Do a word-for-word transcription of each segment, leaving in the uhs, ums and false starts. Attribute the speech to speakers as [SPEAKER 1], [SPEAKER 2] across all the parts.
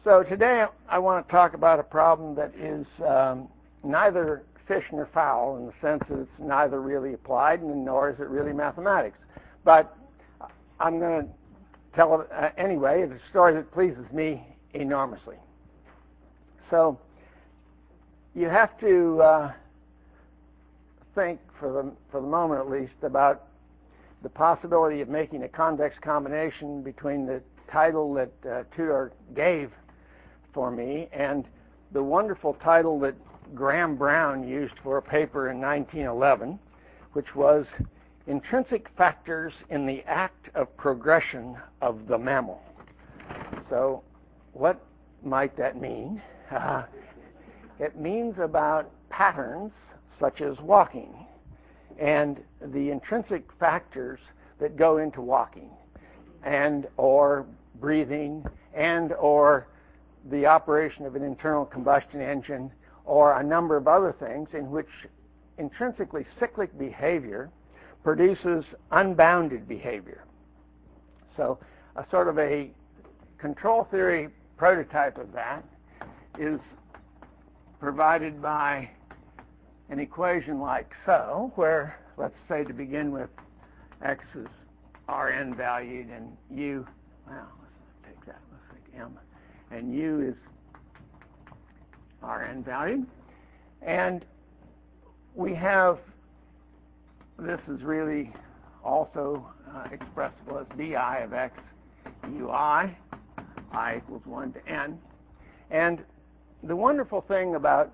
[SPEAKER 1] So today I want to talk about a problem that is um, neither fish nor fowl, in the sense that it's neither really applied and nor is it really mathematics. But I'm going to tell it uh, anyway. It's a story that pleases me enormously. So you have to uh, think, for the, for the moment at least, about the possibility of making a convex combination between the title that uh, Tudor gave for me and the wonderful title that Graham Brown used for a paper in nineteen eleven, which was Intrinsic Factors in the Act of Progression of the Mammal. So what might that mean? Uh, it means about patterns such as walking and the intrinsic factors that go into walking and or breathing and or the operation of an internal combustion engine or a number of other things in which intrinsically cyclic behavior produces unbounded behavior. So a sort of a control theory prototype of that is provided by an equation like so, where, let's say to begin with, x is Rn valued and u, well, let's take that, let's take m, and u is Rn valued. And we have, this is really also uh, expressible as bi of x ui, I equals one to n. And the wonderful thing about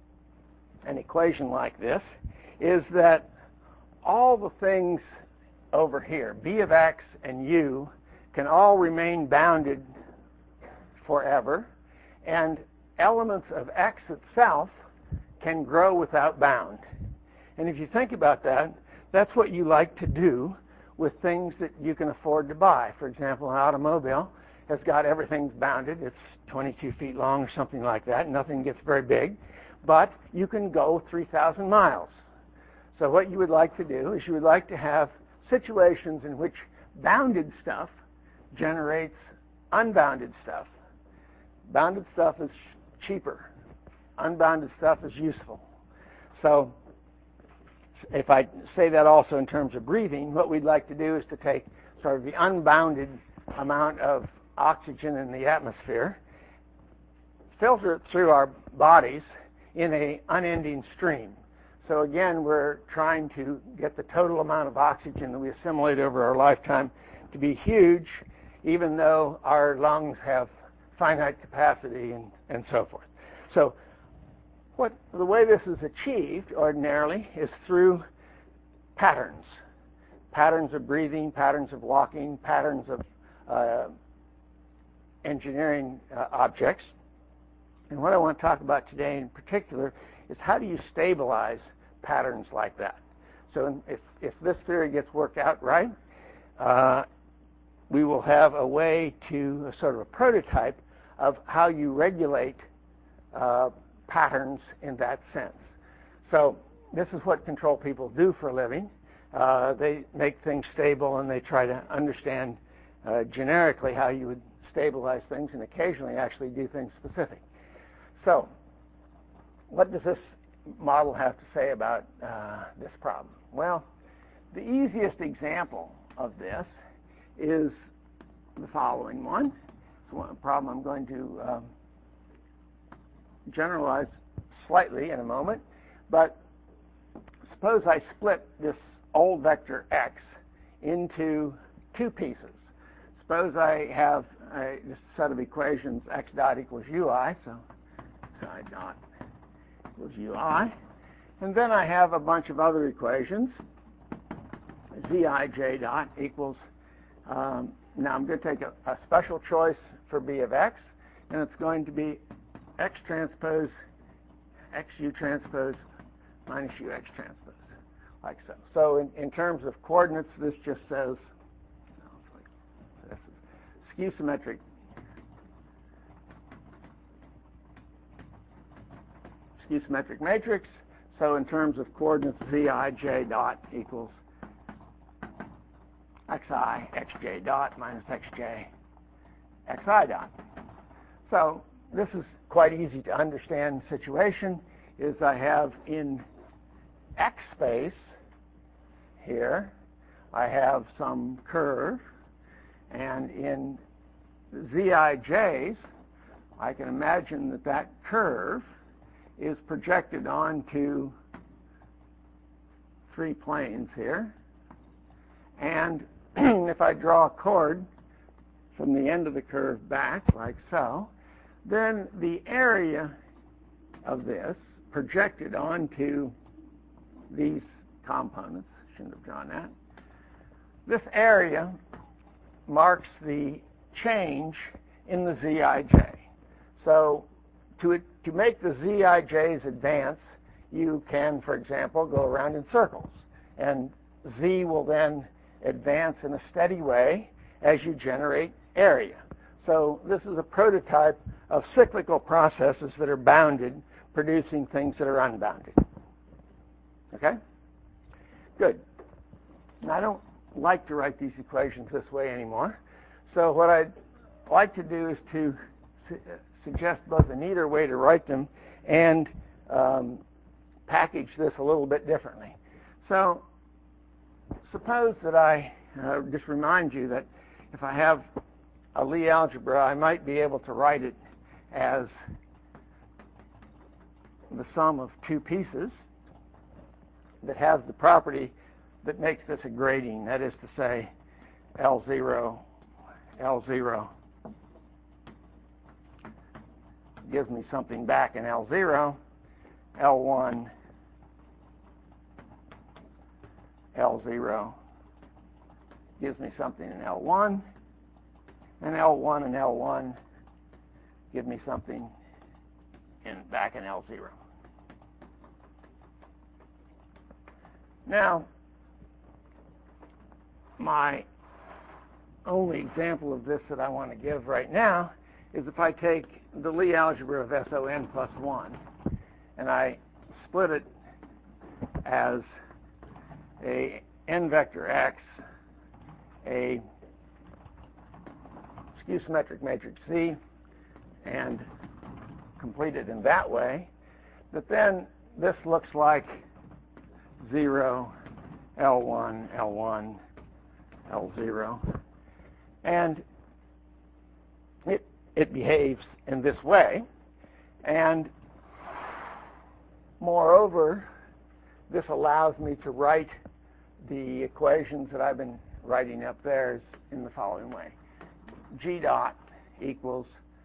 [SPEAKER 1] an equation like this is that all the things over here, b of x and u, can all remain bounded forever, and elements of x itself can grow without bound. And if you think about that, that's what you like to do with things that you can afford to buy. For example, an automobile has got everything bounded. It's twenty-two feet long or something like that. Nothing gets very big. But you can go three thousand miles. So what you would like to do is you would like to have situations in which bounded stuff generates unbounded stuff. Bounded stuff is cheaper. Unbounded stuff is useful. So if I say that also in terms of breathing, what we'd like to do is to take sort of the unbounded amount of oxygen in the atmosphere, filter it through our bodies in an unending stream. So again, we're trying to get the total amount of oxygen that we assimilate over our lifetime to be huge, even though our lungs have finite capacity and, and so forth. So what the way this is achieved ordinarily is through patterns. Patterns of breathing, patterns of walking, patterns of uh, engineering uh, objects. And what I want to talk about today in particular is how do you stabilize patterns like that. So if, if this theory gets worked out right, uh, we will have a way to, a sort of a prototype of how you regulate uh, patterns in that sense. So this is what control people do for a living. Uh, they make things stable and they try to understand uh, generically how you would stabilize things and occasionally actually do things specific. So what does this model have to say about uh, this problem? Well, the easiest example of this is the following one. It's one problem I'm going to um, generalize slightly in a moment, but suppose I split this old vector x into two pieces. Suppose I have a, this set of equations, x dot equals ui, so xi dot equals ui, and then I have a bunch of other equations, zij dot equals, um, now I'm going to take a, a special choice for b of x, and it's going to be x transpose xu transpose minus ux transpose, like so. So in, in terms of coordinates, this just says, this is skew symmetric skew symmetric matrix. So in terms of coordinates, zij dot equals xi xj dot minus xj xi dot. So this is quite easy to understand situation, is I have in X space here, I have some curve, and in Zij's, I can imagine that that curve is projected onto three planes here. And if I draw a chord from the end of the curve back, like so, then the area of this projected onto these components, shouldn't have drawn that, this area marks the change in the Zij. So to, to make the Zij's advance, you can, for example, go around in circles. And Z will then advance in a steady way as you generate area. So this is a prototype of cyclical processes that are bounded, producing things that are unbounded. Okay? Good. Now, I don't like to write these equations this way anymore. So what I'd like to do is to su suggest both a neater way to write them and um, package this a little bit differently. So suppose that I uh, just remind you that if I have a Lie algebra, I might be able to write it as the sum of two pieces that has the property that makes this a grading. That is to say, L zero, L zero gives me something back in L zero, L one, L zero gives me something in L one, and L one and L one give me something in back in L zero. Now, my only example of this that I want to give right now is if I take the Lie algebra of S O n plus one and I split it as a n vector x, a skew symmetric matrix Z, and complete it in that way, that then this looks like zero, L one, L one, L zero, and it, it behaves in this way. And moreover, this allows me to write the equations that I've been writing up there in the following way. G dot equals,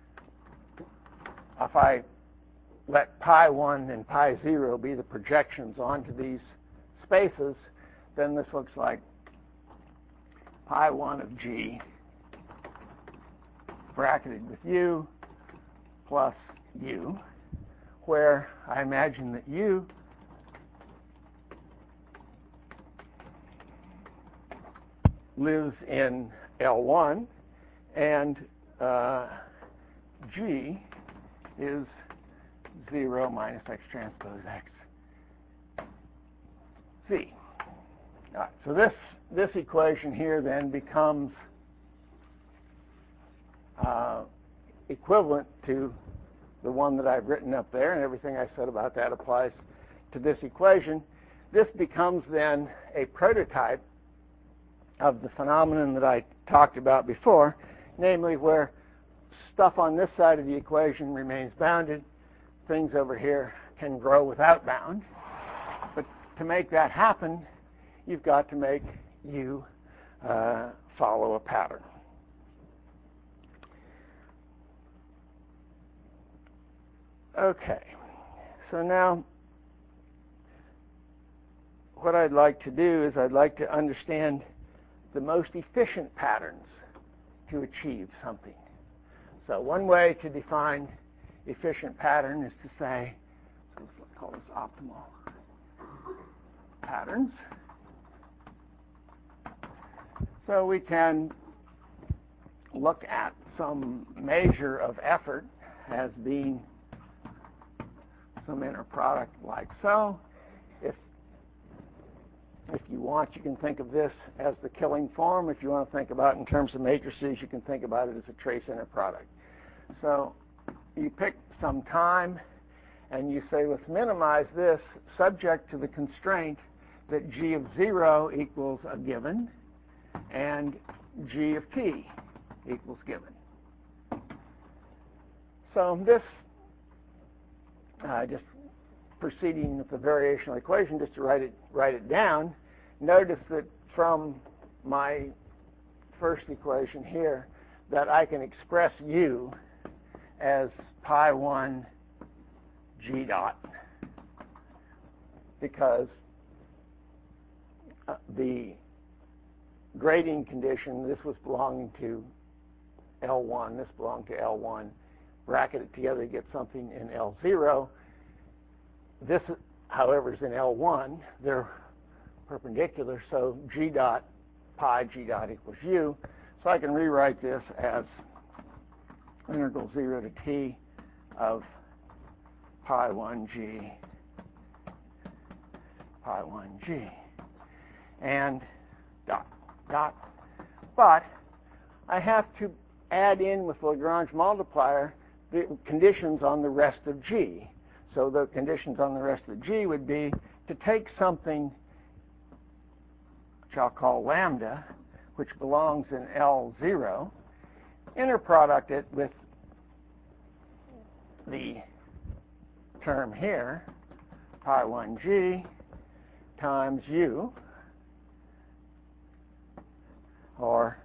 [SPEAKER 1] if I let pi one and pi zero be the projections onto these spaces, then this looks like pi one of G bracketed with U plus U, where I imagine that U lives in L one, and uh, G is zero minus X transpose X Z. All right, so this, this equation here then becomes uh, equivalent to the one that I've written up there, and everything I said about that applies to this equation. This becomes then a prototype of the phenomenon that I talked about before, namely where stuff on this side of the equation remains bounded, things over here can grow without bound. But to make that happen, you've got to make U uh, follow a pattern. Okay, so now what I'd like to do is I'd like to understand the most efficient patterns to achieve something. So one way to define efficient pattern is to say, so let's call this optimal patterns. So we can look at some measure of effort as being some inner product like so. If If you want, you can think of this as the killing form. If you want to think about it in terms of matrices, you can think about it as a trace inner product. So you pick some time and you say, let's minimize this subject to the constraint that g of zero equals a given and g of t equals given. So this, uh, just proceeding with the variational equation, just to write it, write it down, notice that from my first equation here that I can express u as pi one g dot, because uh, the grading condition, this was belonging to L one, this belonged to L one, bracket it together to get something in L zero. This, however, is in L one. They're perpendicular, so g dot pi g dot equals u. So I can rewrite this as integral zero to t of pi one g pi one g and dot dot. But I have to add in with Lagrange multiplier the conditions on the rest of g. So the conditions on the rest of g would be to take something which I'll call lambda, which belongs in L zero, inner product it with the term here, pi one g times u, or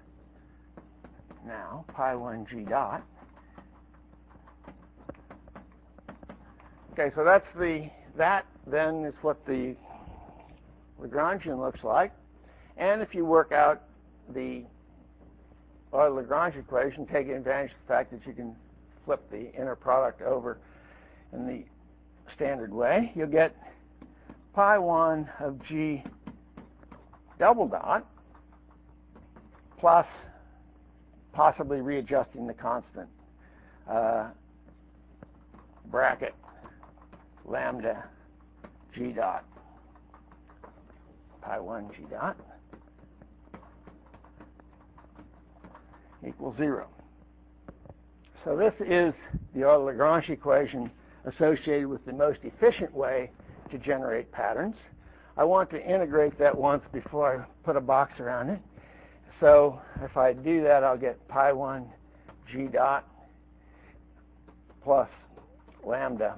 [SPEAKER 1] now pi one g dot. Okay, so that's the, that then is what the Lagrangian looks like. And if you work out the Euler-Lagrange equation, taking advantage of the fact that you can flip the inner product over in the standard way, you'll get pi one of g double dot plus possibly readjusting the constant uh, bracket lambda g dot pi one g dot equals zero. So this is the Euler-Lagrange equation associated with the most efficient way to generate patterns. I want to integrate that once before I put a box around it. So if I do that, I'll get pi one g dot plus lambda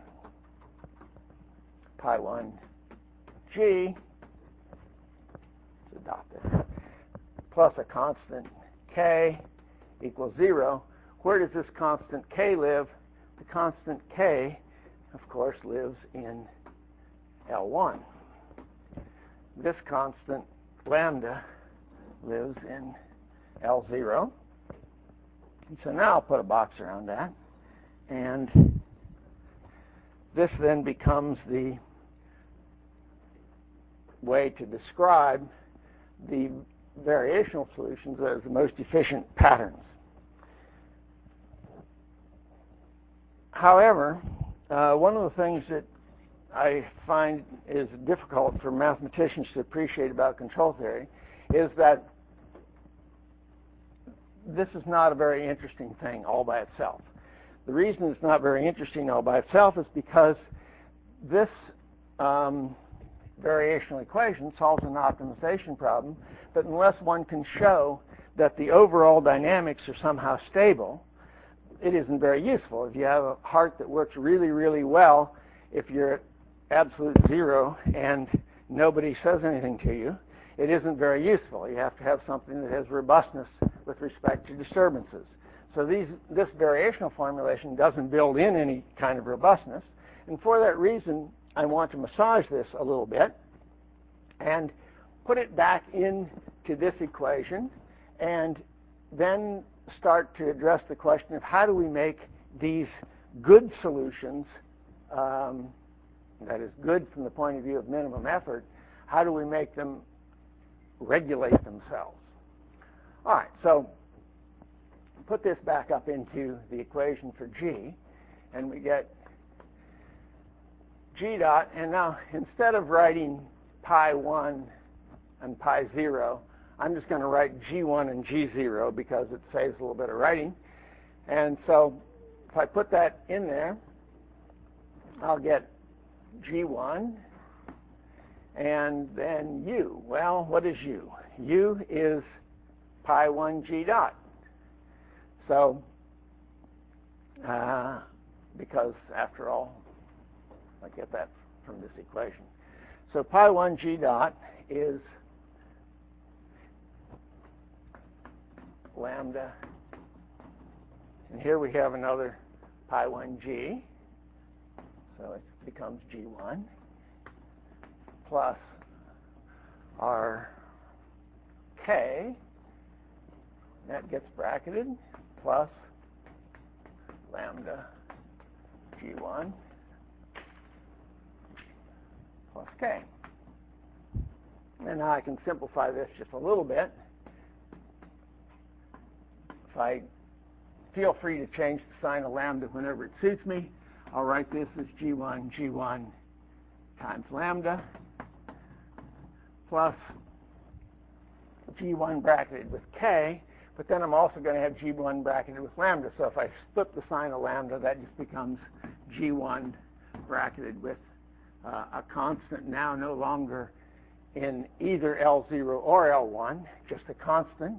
[SPEAKER 1] pi one g, it's a dot there, plus a constant k equals zero. Where does this constant k live? The constant k, of course, lives in L one. This constant lambda lives in L zero. And so now I'll put a box around that. And this then becomes the way to describe the variational solutions as the most efficient patterns. However, uh, one of the things that I find is difficult for mathematicians to appreciate about control theory is that this is not a very interesting thing all by itself. The reason it's not very interesting all by itself is because this um, variational equation solves an optimization problem, but unless one can show that the overall dynamics are somehow stable, it isn't very useful. If you have a heart that works really, really well, if you're at absolute zero and nobody says anything to you, it isn't very useful. You have to have something that has robustness with respect to disturbances. So these, this variational formulation doesn't build in any kind of robustness. And for that reason, I want to massage this a little bit and put it back into this equation and then start to address the question of how do we make these good solutions, um, that is good from the point of view of minimum effort, how do we make them regulate themselves? All right, so put this back up into the equation for G, and we get G dot, and now instead of writing pi one and pi zero, I'm just going to write G one and G zero because it saves a little bit of writing. And so if I put that in there, I'll get G one and then U. Well, what is U? U is pi one G dot. So, uh, because after all, I get that from this equation. So pi one G dot is lambda, and here we have another pi one G, so it becomes G one, plus our K, that gets bracketed, plus lambda G one plus K. And now I can simplify this just a little bit. If I feel free to change the sign of lambda whenever it suits me, I'll write this as G one, G one times lambda plus G one bracketed with K, but then I'm also going to have G one bracketed with lambda. So if I flip the sign of lambda, that just becomes G one bracketed with uh, a constant, now no longer in either L zero or L one, just a constant,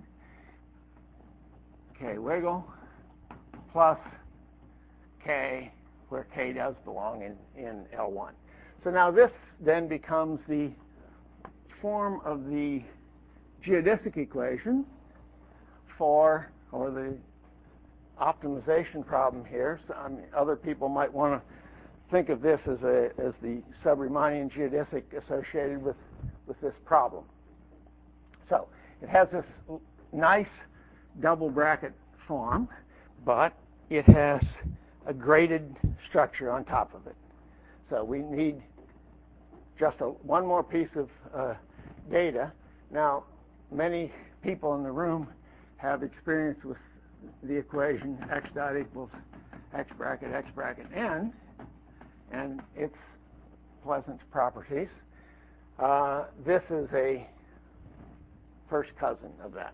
[SPEAKER 1] K wiggle, plus K, where K does belong in, in L one. So now this then becomes the form of the geodesic equation for, or the optimization problem here. So, I mean, other people might want to think of this as a as the sub-Riemannian geodesic associated with with this problem. So it has this nice double bracket form, but it has a graded structure on top of it. So we need just a, one more piece of uh, data. Now, many people in the room have experience with the equation x dot equals x bracket x bracket n and its pleasant properties. Uh, this is a first cousin of that.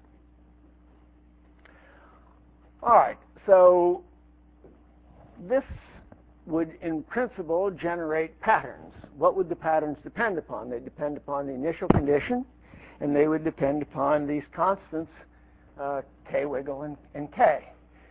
[SPEAKER 1] All right, so this would, in principle, generate patterns. What would the patterns depend upon? They depend upon the initial condition, and they would depend upon these constants, uh, K wiggle and, and K.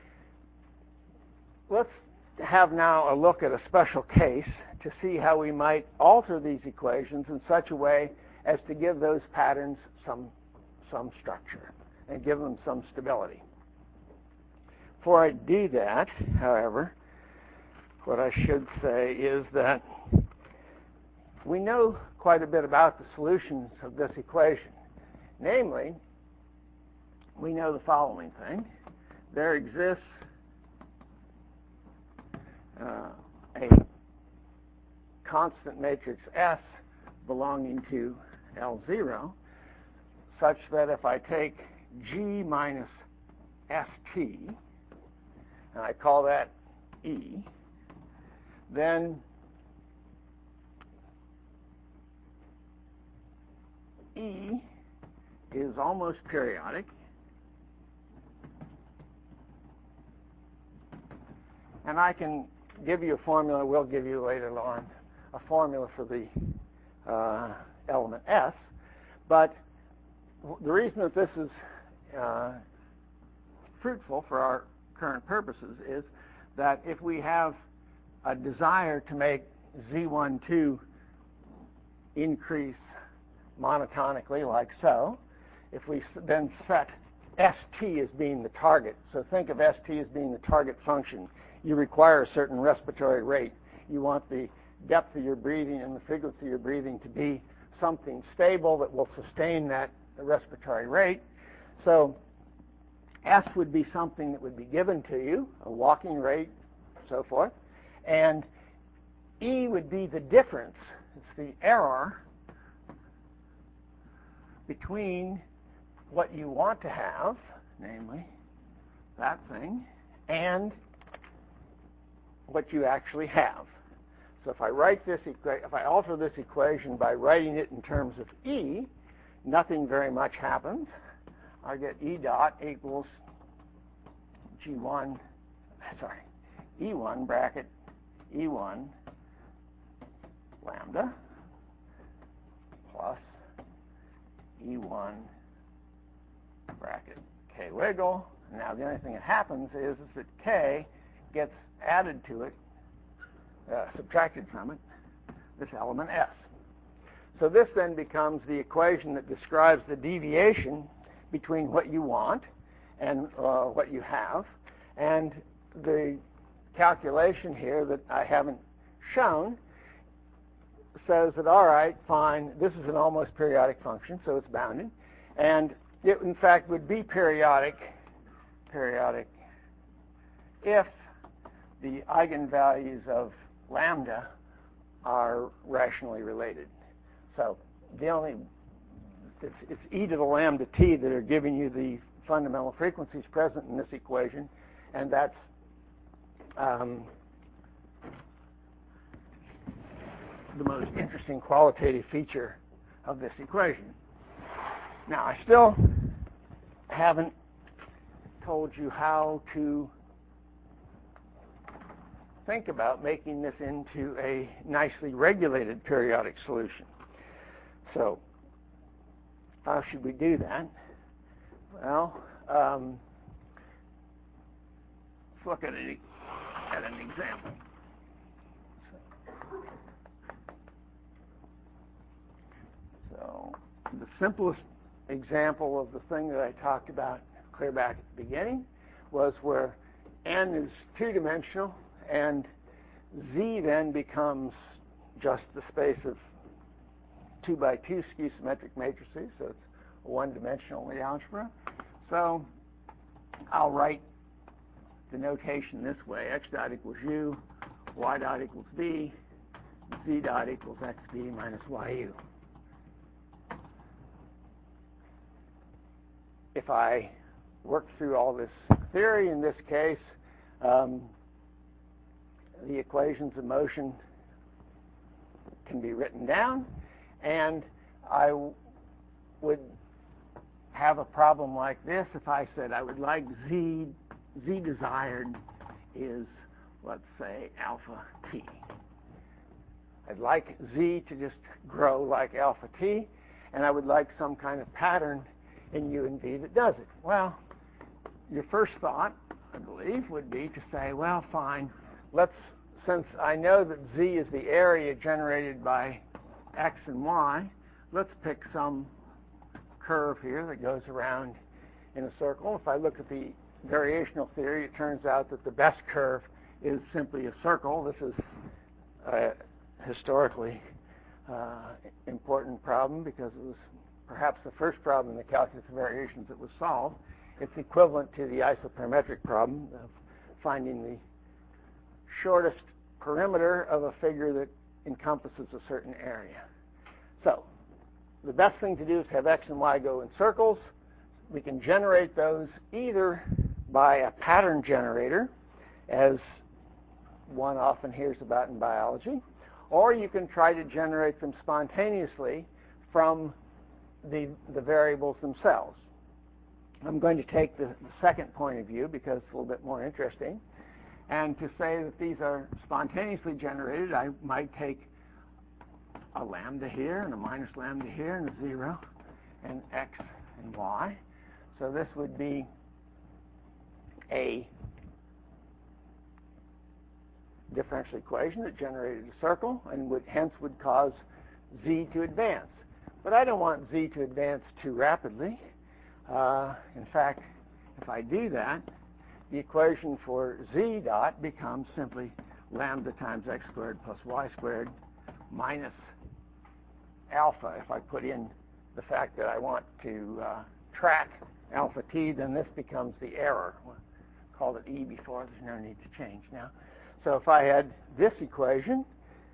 [SPEAKER 1] Let's have now a look at a special case to see how we might alter these equations in such a way as to give those patterns some, some structure and give them some stability. Before I do that, however, what I should say is that we know quite a bit about the solutions of this equation. Namely, we know the following thing. There exists uh, a constant matrix S belonging to L zero, such that if I take G minus S T, and I call that E, then E is almost periodic, and I can give you a formula, we'll give you later on, a formula for the uh, element S, but the reason that this is uh, fruitful for our current purposes is that if we have a desire to make Z twelve increase monotonically like so, if we then set S T as being the target, so think of S T as being the target function, you require a certain respiratory rate. You want the depth of your breathing and the frequency of your breathing to be something stable that will sustain that respiratory rate. So S would be something that would be given to you, a walking rate, so forth. And E would be the difference, it's the error between what you want to have, namely that thing, and what you actually have. So if I write this, if I alter this equation by writing it in terms of E, nothing very much happens. I get E dot equals G one, sorry, E one bracket E one lambda plus E one bracket K wiggle. Now the only thing that happens is, is that K gets added to it, uh, subtracted from it, this element S. So this then becomes the equation that describes the deviation between what you want and uh, what you have. And the calculation here that I haven't shown says that, all right, fine, this is an almost periodic function, so it's bounded. And it, in fact, would be periodic, periodic if the eigenvalues of lambda are rationally related. So the only, it's, it's e to the lambda t that are giving you the fundamental frequencies present in this equation, and that's um, the most interesting qualitative feature of this equation. Now, I still haven't told you how to think about making this into a nicely regulated periodic solution. So, how should we do that? Well, um, let's look at, a, at an example. So, the simplest example of the thing that I talked about clear back at the beginning was where n is two-dimensional and Z then becomes just the space of two by two skew symmetric matrices, so it's a one-dimensional Lie algebra. So I'll write the notation this way: x dot equals u, y dot equals b, z dot equals xb minus yu. If I work through all this theory, in this case, um, the equations of motion can be written down, and I w would have a problem like this if I said I would like z, z desired is, let's say, alpha t. I'd like z to just grow like alpha t, and I would like some kind of pattern in U and V that does it. Well, your first thought, I believe, would be to say, well, fine, let's, since I know that Z is the area generated by X and Y, let's pick some curve here that goes around in a circle. If I look at the variational theory, it turns out that the best curve is simply a circle. This is a historically uh, important problem because it was perhaps the first problem in the calculus of variations that was solved. It's equivalent to the isoperimetric problem of finding the shortest perimeter of a figure that encompasses a certain area. So the best thing to do is have X and Y go in circles. We can generate those either by a pattern generator, as one often hears about in biology, or you can try to generate them spontaneously from the, the variables themselves. I'm going to take the, the second point of view because it's a little bit more interesting. And to say that these are spontaneously generated, I might take a lambda here and a minus lambda here and a zero and X and Y. So this would be a differential equation that generated a circle and would hence would cause Z to advance. But I don't want Z to advance too rapidly. Uh, in fact, if I do that, the equation for Z dot becomes simply lambda times X squared plus Y squared minus alpha. If I put in the fact that I want to uh, track alpha t, then this becomes the error. We'll call it E before, there's no need to change now. So if I had this equation,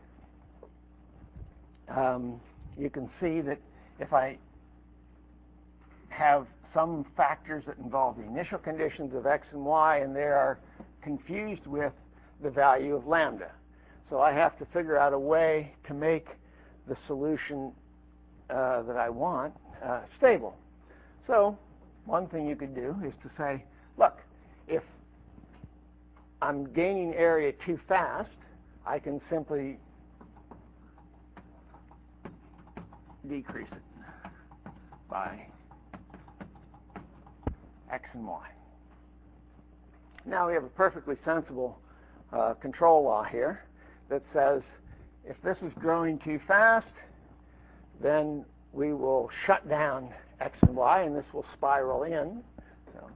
[SPEAKER 1] um, you can see that if I have some factors that involve the initial conditions of X and Y, and they are confused with the value of lambda. So I have to figure out a way to make the solution uh, that I want uh, stable. So one thing you could do is to say, look, if I'm gaining area too fast, I can simply decrease it by x and y. Now we have a perfectly sensible uh, control law here that says if this is growing too fast, then we will shut down x and y, and this will spiral in. So,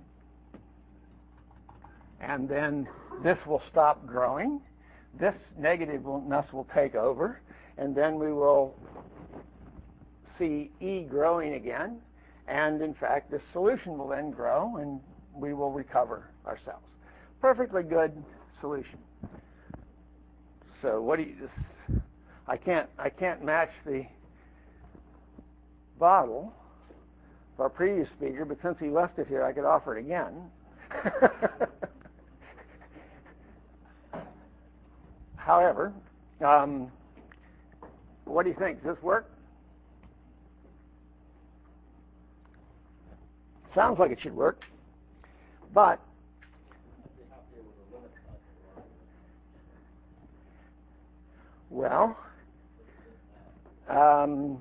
[SPEAKER 1] and then this will stop growing. This negativeness will take over, and then we will see E growing again. And in fact, this solution will then grow, and we will recover ourselves. Perfectly good solution. So what do you? I can't. I can't match the bottle of our previous speaker, but since he left it here, I could offer it again. However, um, what do you think? Does this work? Sounds like it should work, but well, um,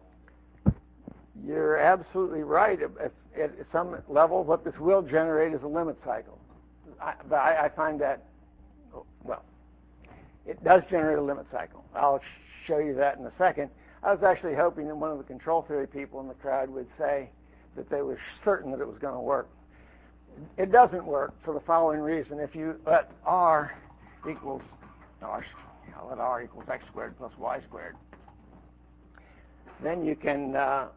[SPEAKER 1] you're absolutely right. At, at some level, what this will generate is a limit cycle. I, but I, I find that, well, it does generate a limit cycle. I'll show you that in a second. I was actually hoping that one of the control theory people in the crowd would say that they were certain that it was going to work. It doesn't work for the following reason. If you let R equals, R, you know, let R equals x squared plus y squared, then you can uh,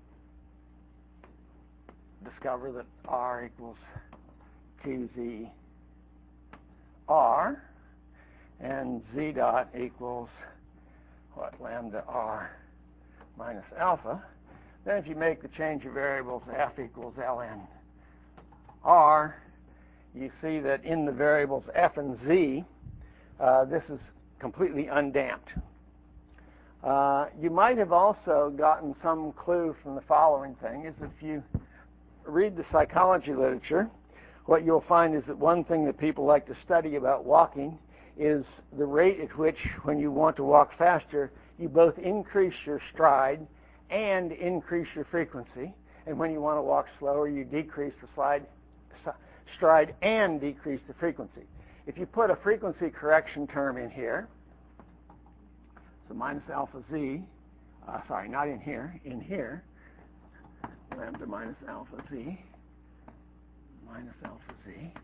[SPEAKER 1] discover that R equals two z R, and z dot equals, what, lambda R minus alpha. Then if you make the change of variables f equals ln R, you see that in the variables f and z, uh, this is completely undamped. Uh, you might have also gotten some clue from the following thing, is that if you read the psychology literature, what you'll find is that one thing that people like to study about walking is the rate at which, when you want to walk faster, you both increase your stride and increase your frequency. And when you want to walk slower, you decrease the slide, stride and decrease the frequency. If you put a frequency correction term in here, so minus alpha z, uh, sorry, not in here, in here, lambda minus alpha z, minus alpha z,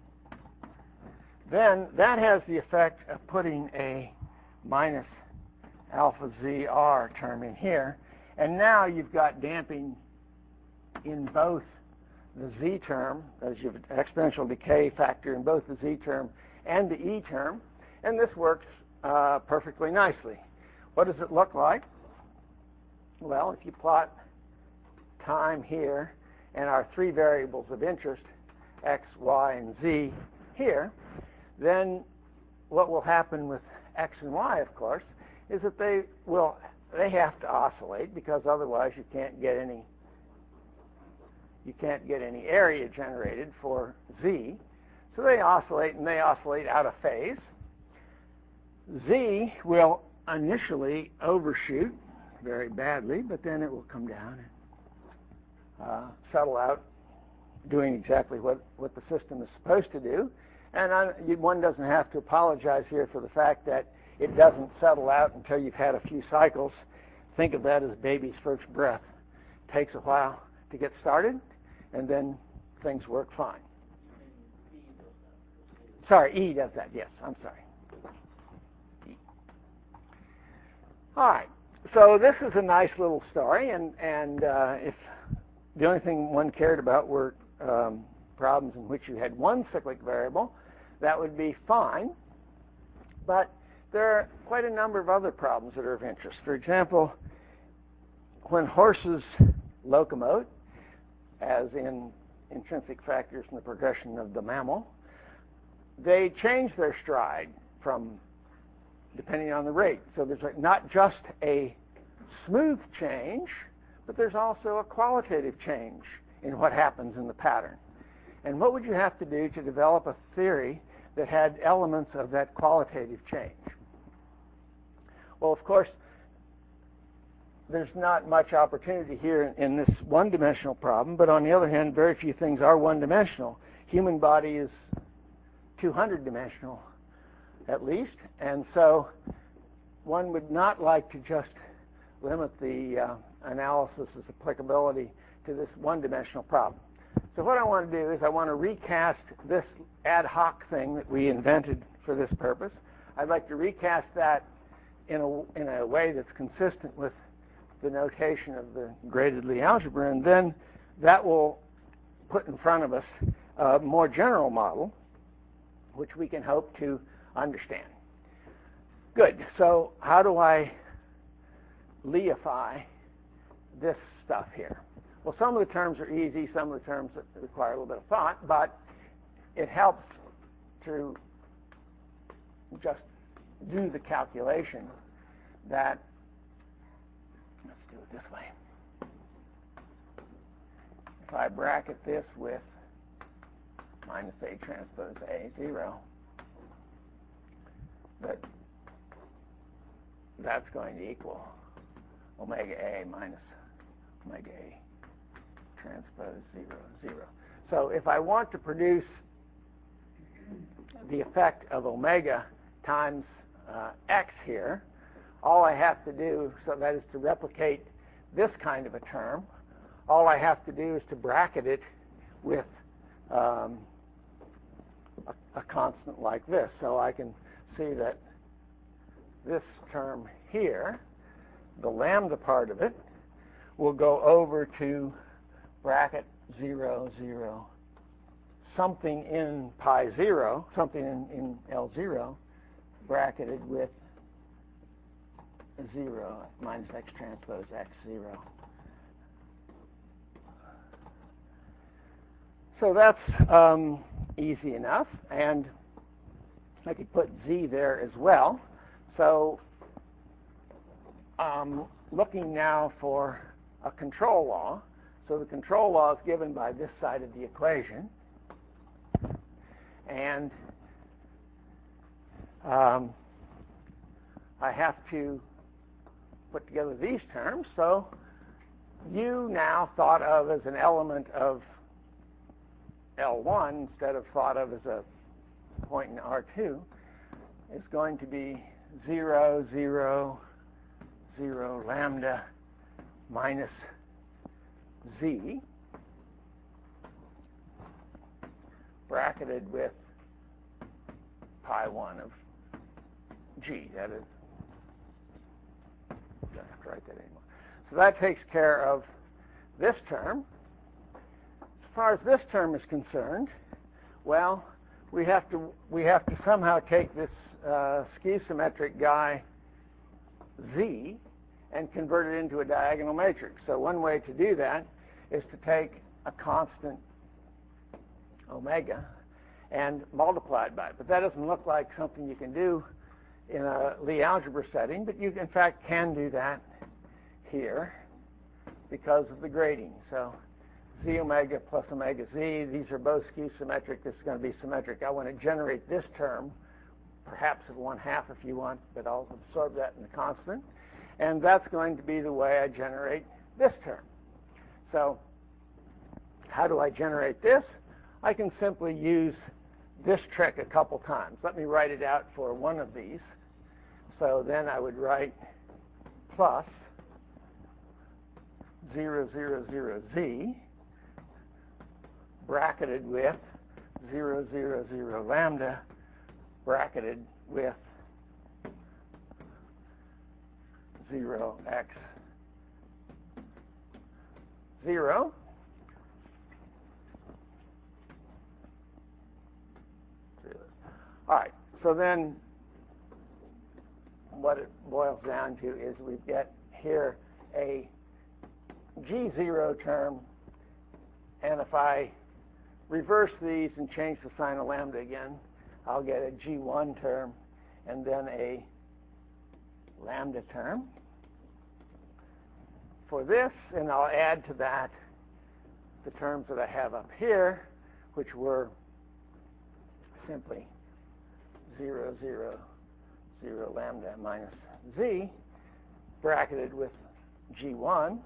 [SPEAKER 1] then that has the effect of putting a minus alpha z r term in here. And now you've got damping in both the z term, as you have an exponential decay factor in both the z term and the e term, and this works uh, perfectly nicely. What does it look like? Well, if you plot time here and our three variables of interest, x, y, and z here, then what will happen with x and y, of course, is that they will they have to oscillate, because otherwise you can't get any you can't get any area generated for z. So they oscillate, and they oscillate out of phase. Z will initially overshoot very badly, but then it will come down and uh, settle out, doing exactly what, what the system is supposed to do. And I, you, one doesn't have to apologize here for the fact that it doesn't settle out until you've had a few cycles. Think of that as baby's first breath. It takes a while to get started, and then things work fine. Sorry, E does that, yes, I'm sorry. E. All right, so this is a nice little story, and, and uh, if the only thing one cared about were um, problems in which you had one cyclic variable, that would be fine. But there are quite a number of other problems that are of interest. For example, when horses locomote, as in intrinsic factors in the progression of the mammal, they change their stride from depending on the rate. So there's not just a smooth change, but there's also a qualitative change in what happens in the pattern. And what would you have to do to develop a theory that had elements of that qualitative change. Well, of course, there's not much opportunity here in, in this one-dimensional problem, but on the other hand, very few things are one-dimensional. Human body is two hundred dimensional at least, and so one would not like to just limit the uh, analysis' applicability to this one-dimensional problem. So what I want to do is I want to recast this ad hoc thing that we invented for this purpose. I'd like to recast that in a, in a way that's consistent with the notation of the graded Lie algebra, and then that will put in front of us a more general model, which we can hope to understand. Good. So how do I Lieify this stuff here? Well, some of the terms are easy, some of the terms require a little bit of thought, but it helps to just do the calculation that, let's do it this way. If I bracket this with minus A transpose A, zero, that that's going to equal omega A minus omega A transpose zero, zero. So if I want to produce the effect of omega times uh, x here, all I have to do, so that is to replicate this kind of a term, all I have to do is to bracket it with um, a, a constant like this. So I can see that this term here, the lambda part of it, will go over to bracket zero, zero, something in pi zero, something in, in L zero, bracketed with zero minus x transpose x zero. So that's um, easy enough, and I could put z there as well. So um, looking now for a control law. So the control law is given by this side of the equation. And um, I have to put together these terms. So u now thought of as an element of L one instead of thought of as a point in R two is going to be zero, zero, zero lambda minus z bracketed with pi one of g. That is, I don't have to write that anymore. So that takes care of this term. As far as this term is concerned, well, we have to we have to somehow take this uh, skew-symmetric guy z and convert it into a diagonal matrix. So one way to do that is to take a constant omega and multiply it by it. But that doesn't look like something you can do in a Lie algebra setting, but you in fact can do that here because of the grading. So z omega plus omega z, these are both skew symmetric. This is going to be symmetric. I want to generate this term, perhaps of one half if you want, but I'll absorb that in the constant. And that's going to be the way I generate this term. So how do I generate this? I can simply use this trick a couple times. Let me write it out for one of these. So then I would write plus zero, zero, zero, z bracketed with zero, zero, zero lambda bracketed with zero x zero. All right, so then what it boils down to is we get here a G zero term, and if I reverse these and change the sign of lambda again, I'll get a G one term and then a lambda term for this, and I'll add to that the terms that I have up here, which were simply zero, zero, zero lambda minus z, bracketed with G one.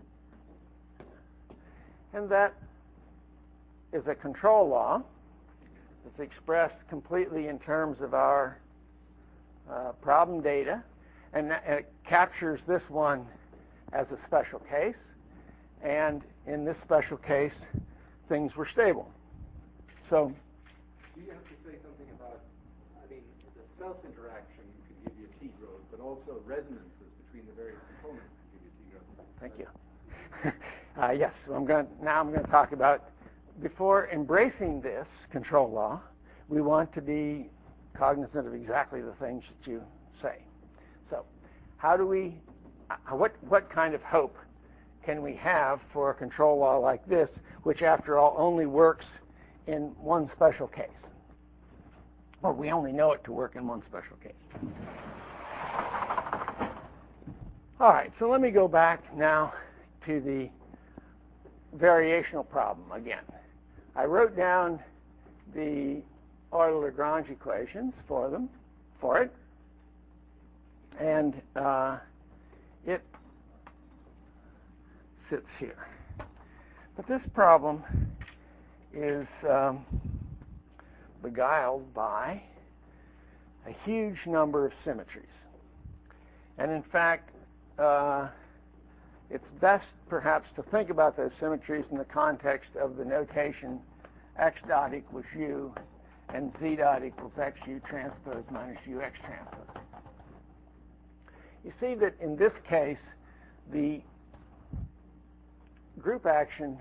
[SPEAKER 1] And that is a control law. It's expressed completely in terms of our uh, problem data, and it captures this one as a special case. And in this special case, things were stable. So,
[SPEAKER 2] do you have to say something about, I mean, the self-interaction could give you T growth, but also resonances between the various components could give you T growth?
[SPEAKER 1] Thank you. uh, yes, so I'm going now I'm going to talk about, before embracing this control law, we want to be cognizant of exactly the things that you say. So, how do we, uh, what what kind of hope can we have for a control law like this, which after all only works in one special case? Or we only know it to work in one special case. All right, so let me go back now to the variational problem again. I wrote down the Euler-Lagrange equations for them, for it, and uh, it sits here. But this problem is um, beguiled by a huge number of symmetries. And in fact, uh, it's best perhaps to think about those symmetries in the context of the notation x dot equals u and z dot equals xu transpose minus ux transpose. You see that in this case, the group action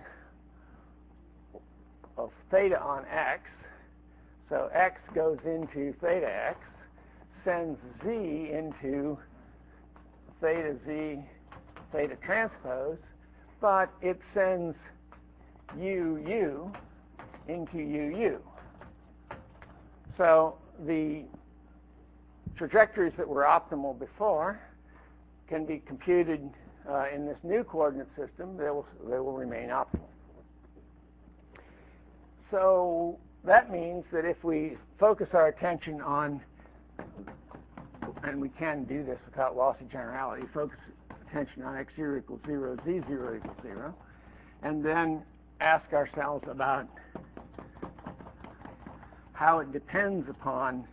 [SPEAKER 1] of theta on x, so x goes into theta x, sends z into theta z, theta transpose, but it sends u u into u u. So the trajectories that were optimal before can be computed uh, in this new coordinate system. They will, they will remain optimal. So that means that if we focus our attention on, and we can do this without loss of generality, focus attention on x zero equals zero, z zero equals zero, and then ask ourselves about how it depends upon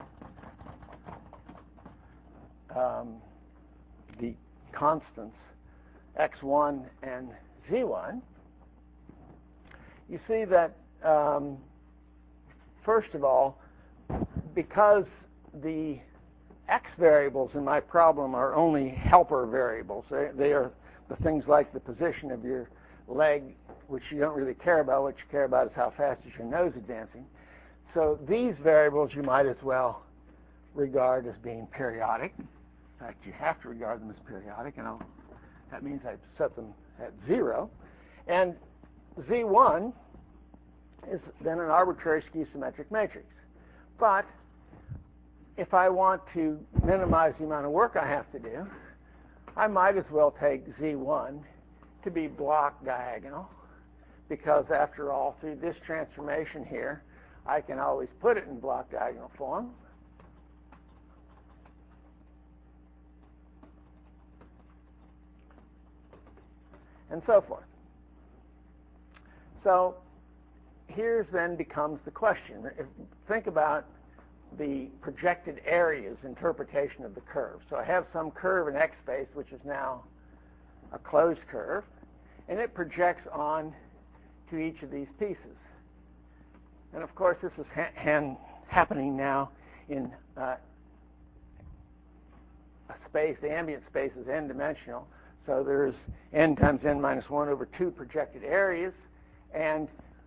[SPEAKER 1] um, the constants x one and z one, you see that, um, first of all, because the x variables in my problem are only helper variables, they, they are the things like the position of your leg, which you don't really care about. What you care about is how fast is your nose advancing. So these variables you might as well regard as being periodic. In fact, you have to regard them as periodic, and I'll, that means I set them at zero. And z one is then an arbitrary skew-symmetric matrix. But if I want to minimize the amount of work I have to do, I might as well take z one to be block diagonal, because after all, through this transformation here, I can always put it in block diagonal form. And so forth. So here then becomes the question. If, think about the projected areas interpretation of the curve. So I have some curve in x space, which is now a closed curve, and it projects on to each of these pieces. And of course, this is ha- ha- happening now in uh, a space. The ambient space is n-dimensional, so there's n times n minus one over two projected areas, and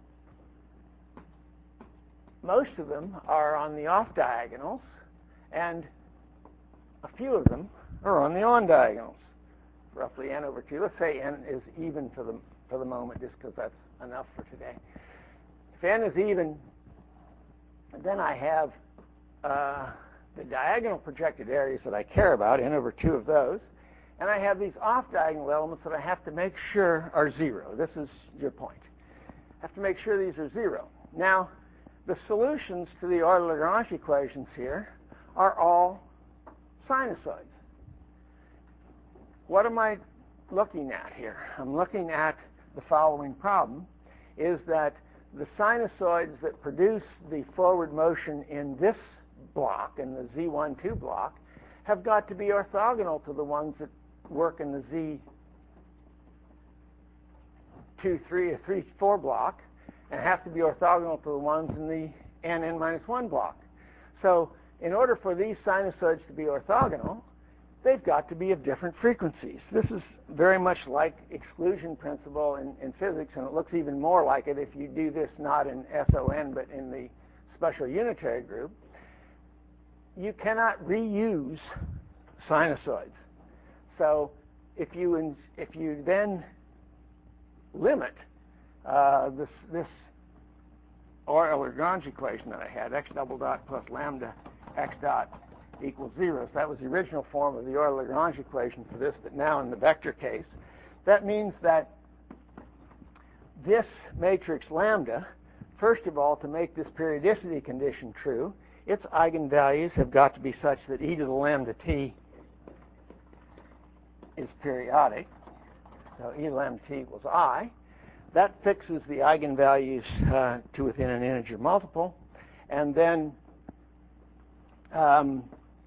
[SPEAKER 1] most of them are on the off diagonals, and a few of them are on the on diagonals, roughly n over two. Let's say n is even for the for the moment, just because that's enough for today. If n is even, then I have uh, the diagonal projected areas that I care about, n over two of those, and I have these off-diagonal elements that I have to make sure are zero. This is your point. I have to make sure these are zero. Now, the solutions to the Euler-Lagrange equations here are all sinusoids. What am I looking at here? I'm looking at the following problem, is that the sinusoids that produce the forward motion in this block, in the Z one two block, have got to be orthogonal to the ones that work in the Z two three or three four block, and have to be orthogonal to the ones in the N N minus one block. So in order for these sinusoids to be orthogonal, they've got to be of different frequencies. This is very much like exclusion principle in, in physics, and it looks even more like it if you do this not in S O N but in the special unitary group. You cannot reuse sinusoids. So if you in, if you then limit uh, this this Euler-Lagrange equation that I had, x double dot plus lambda x dot equals zero. So that was the original form of the Euler-Lagrange equation for this, but now in the vector case. That means that this matrix lambda, first of all, to make this periodicity condition true, its eigenvalues have got to be such that e to the lambda t is periodic. So e to the lambda t equals I. That fixes the eigenvalues uh, to within an integer multiple. And then um,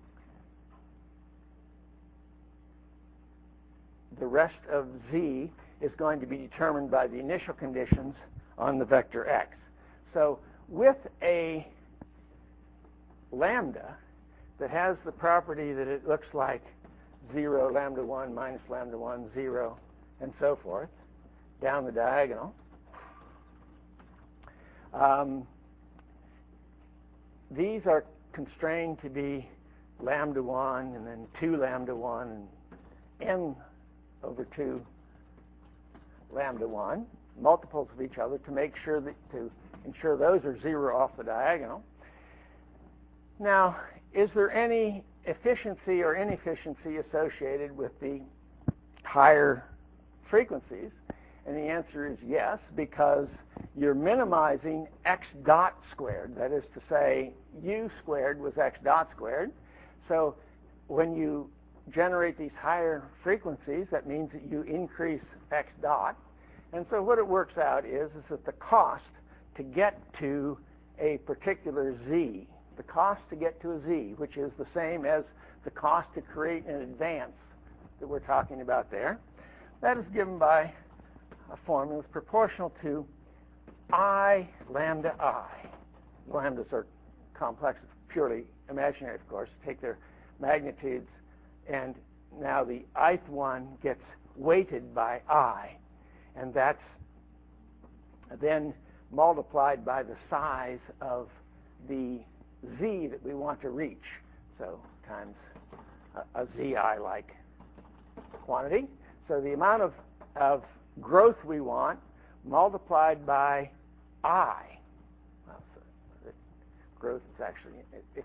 [SPEAKER 1] the rest of z is going to be determined by the initial conditions on the vector x. So with a lambda that has the property that it looks like zero, lambda one, minus lambda one, zero, and so forth, down the diagonal, um, these are constrained to be lambda one and then two lambda one and n over two lambda one, multiples of each other to make sure that, to ensure those are zero off the diagonal. Now, is there any efficiency or inefficiency associated with the higher frequencies? And the answer is yes, because you're minimizing x dot squared. That is to say, u squared was x dot squared. So when you generate these higher frequencies, that means that you increase x dot. And so what it works out is, is that the cost to get to a particular z, the cost to get to a z, which is the same as the cost to create an advance that we're talking about there, that is given by a formula that's proportional to I lambda I. Lambdas are complex, purely imaginary, of course. Take their magnitudes, and now the ith one gets weighted by I, and that's then multiplied by the size of the z that we want to reach. So times a, a zi-like quantity. So the amount of, of growth we want multiplied by I. Well, so the growth is actually, if,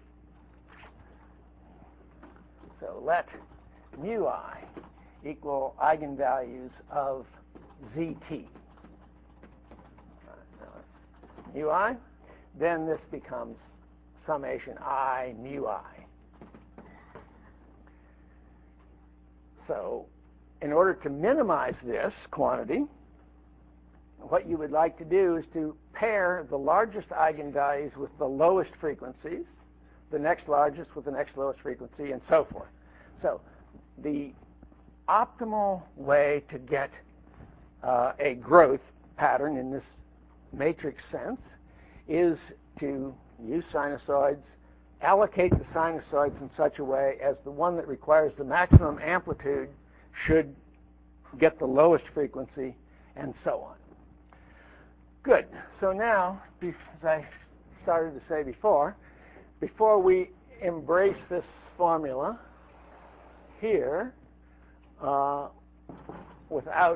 [SPEAKER 1] so let mu I equal eigenvalues of zt. Uh, so mu I, then this becomes summation I mu I. So in order to minimize this quantity, what you would like to do is to pair the largest eigenvalues with the lowest frequencies, the next largest with the next lowest frequency, and so forth. So the optimal way to get uh, a growth pattern in this matrix sense is to use sinusoids, allocate the sinusoids in such a way as the one that requires the maximum amplitude should get the lowest frequency, and so on. Good. So now, as I started to say before, before we embrace this formula here uh, without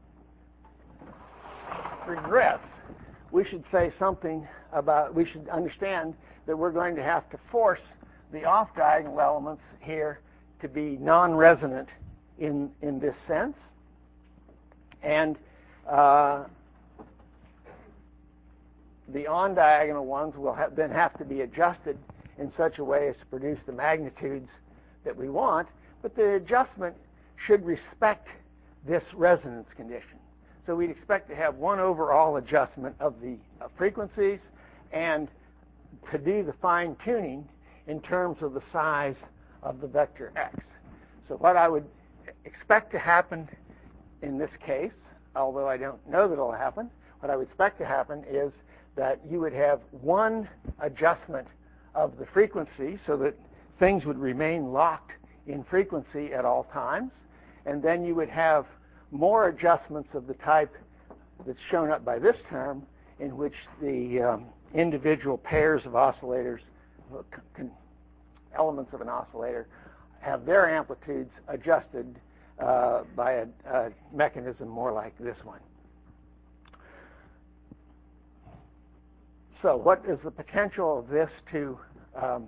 [SPEAKER 1] regrets, we should say something about, we should understand that we're going to have to force the off-diagonal elements here to be non-resonant in, in this sense. And uh, the on-diagonal ones will have, then have to be adjusted in such a way as to produce the magnitudes that we want, but the adjustment should respect this resonance condition. So we'd expect to have one overall adjustment of the uh, frequencies and to do the fine-tuning in terms of the size of the vector x. So what I would expect to happen in this case, although I don't know that it'll happen, what I would expect to happen is that you would have one adjustment of the frequency so that things would remain locked in frequency at all times, and then you would have more adjustments of the type that's shown up by this term, in which the um, individual pairs of oscillators, elements of an oscillator, have their amplitudes adjusted uh, by a, a mechanism more like this one. So what is the potential of this to um,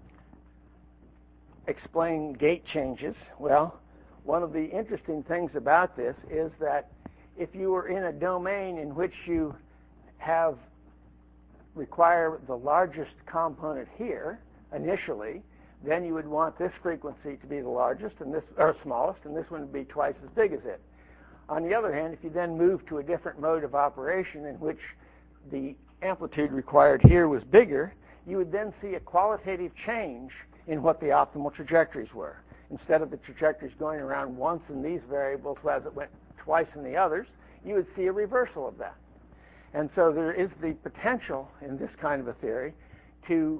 [SPEAKER 1] explain gate changes? Well, one of the interesting things about this is that if you were in a domain in which you have require the largest component here initially, then you would want this frequency to be the largest and this or smallest, and this one would be twice as big as it. On the other hand, if you then move to a different mode of operation in which the amplitude required here was bigger, you would then see a qualitative change in what the optimal trajectories were. Instead of the trajectories going around once in these variables as it went twice in the others, you would see a reversal of that. And so there is the potential in this kind of a theory to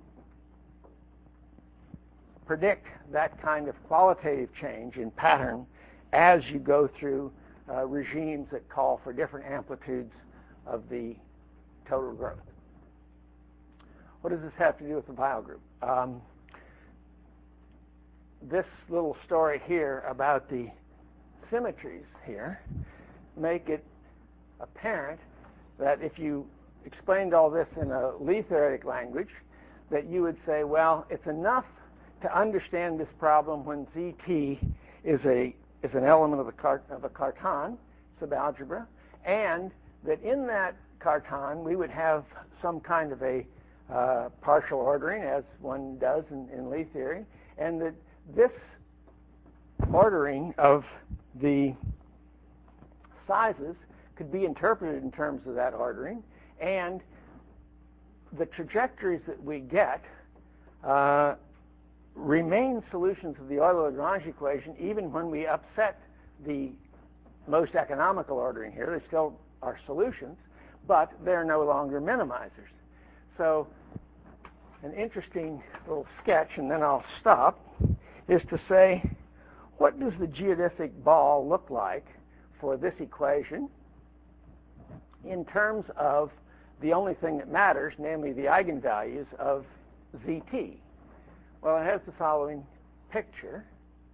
[SPEAKER 1] predict that kind of qualitative change in pattern as you go through uh, regimes that call for different amplitudes of the total growth. What does this have to do with the Weyl group? Um, this little story here about the symmetries here make it apparent that if you explained all this in a Lie theoretic language, that you would say, well, it's enough to understand this problem when Z T is a is an element of a cart, of a Cartan subalgebra, and that in that Cartan we would have some kind of a uh, partial ordering, as one does in, in Lie theory, and that this ordering of the sizes could be interpreted in terms of that ordering, and the trajectories that we get uh, remain solutions of the Euler-Lagrange equation even when we upset the most economical ordering here. They still are solutions, but they're no longer minimizers. So an interesting little sketch, and then I'll stop, is to say, what does the geodesic ball look like for this equation in terms of the only thing that matters, namely the eigenvalues of Z T? Well, it has the following picture.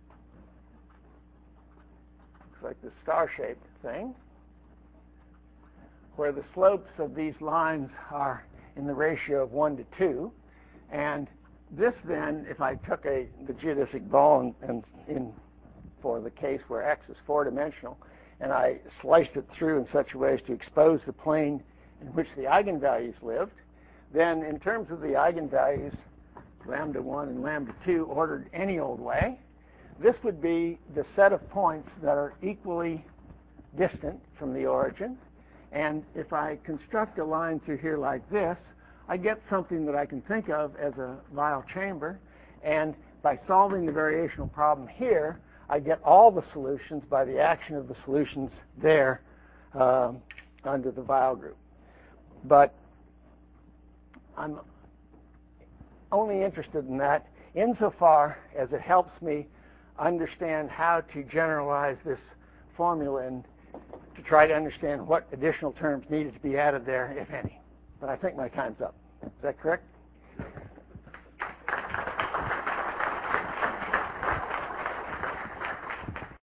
[SPEAKER 1] Looks like this star-shaped thing, where the slopes of these lines are in the ratio of one to two. And this then, if I took a the geodesic ball and, and in for the case where x is four-dimensional, and I sliced it through in such a way as to expose the plane in which the eigenvalues lived, then in terms of the eigenvalues, lambda one and lambda two ordered any old way, this would be the set of points that are equally distant from the origin. And if I construct a line through here like this, I get something that I can think of as a Weyl chamber. And by solving the variational problem here, I get all the solutions by the action of the solutions there um, under the Weyl group. But I'm only interested in that insofar as it helps me understand how to generalize this formula and to try to understand what additional terms needed to be added there, if any. But I think my time's up. Is that correct?